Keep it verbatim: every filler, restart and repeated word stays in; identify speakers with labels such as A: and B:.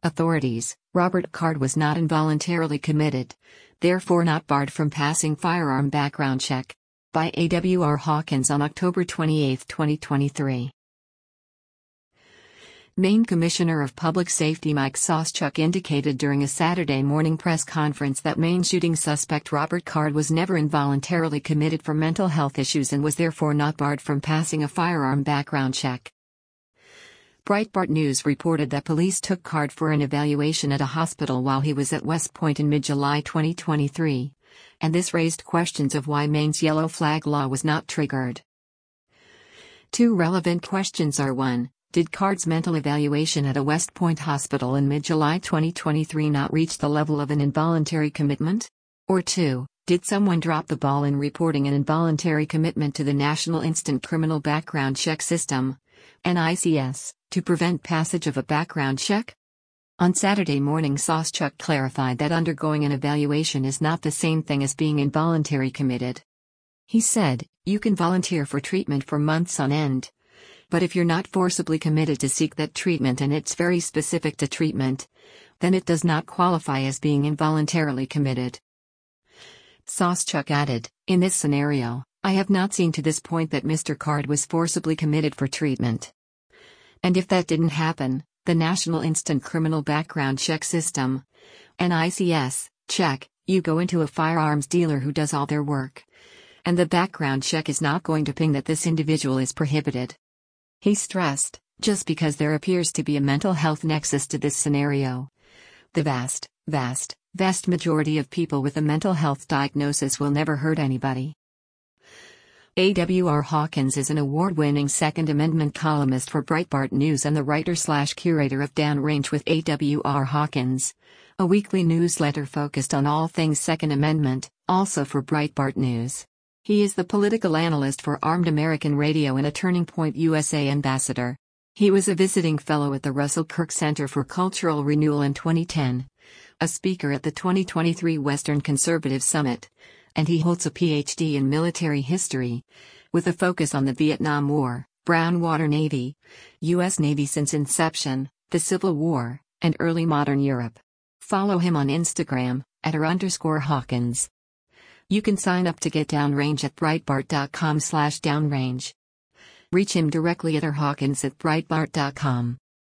A: Authorities: Robert Card was not involuntarily committed, therefore not barred from passing firearm background check. By A W R Hawkins on October twenty-eighth, twenty twenty-three. Maine Commissioner of Public Safety Mike Sawchuk indicated during a Saturday morning press conference that Maine shooting suspect Robert Card was never involuntarily committed for mental health issues and was therefore not barred from passing a firearm background check. Breitbart News reported that police took Card for an evaluation at a hospital while he was at West Point in mid-July twenty twenty-three, and this raised questions of why Maine's yellow flag law was not triggered. Two relevant questions are: one, did Card's mental evaluation at a West Point hospital in mid-July twenty twenty-three not reach the level of an involuntary commitment? Or two, did someone drop the ball in reporting an involuntary commitment to the National Instant Criminal Background Check System, N I C S, to prevent passage of a background check? On Saturday morning, Sawchuk clarified that undergoing an evaluation is not the same thing as being involuntary committed. He said, "You can volunteer for treatment for months on end. But if you're not forcibly committed to seek that treatment and it's very specific to treatment, then it does not qualify as being involuntarily committed." Sawchuk added, "In this scenario, I have not seen to this point that Mister Card was forcibly committed for treatment. And if that didn't happen, the National Instant Criminal Background Check System, N I C S, check, you go into a firearms dealer who does all their work. And the background check is not going to ping that this individual is prohibited." He stressed, just because there appears to be a mental health nexus to this scenario, the vast, vast, vast majority of people with a mental health diagnosis will never hurt anybody. A W R Hawkins is an award-winning Second Amendment columnist for Breitbart News and the writer-slash-curator of Downrange with A W R Hawkins, a weekly newsletter focused on all things Second Amendment, also for Breitbart News. He is the political analyst for Armed American Radio and a Turning Point U S A ambassador. He was a visiting fellow at the Russell Kirk Center for Cultural Renewal in twenty ten, a speaker at the twenty twenty-three Western Conservative Summit, and he holds a P H D in military history, with a focus on the Vietnam War, Brown Water Navy, U S Navy since inception, the Civil War, and early modern Europe. Follow him on Instagram, at r underscore Hawkins. You can sign up to get Downrange at breitbart dot com slash downrange. Reach him directly at r hawkins at breitbart dot com.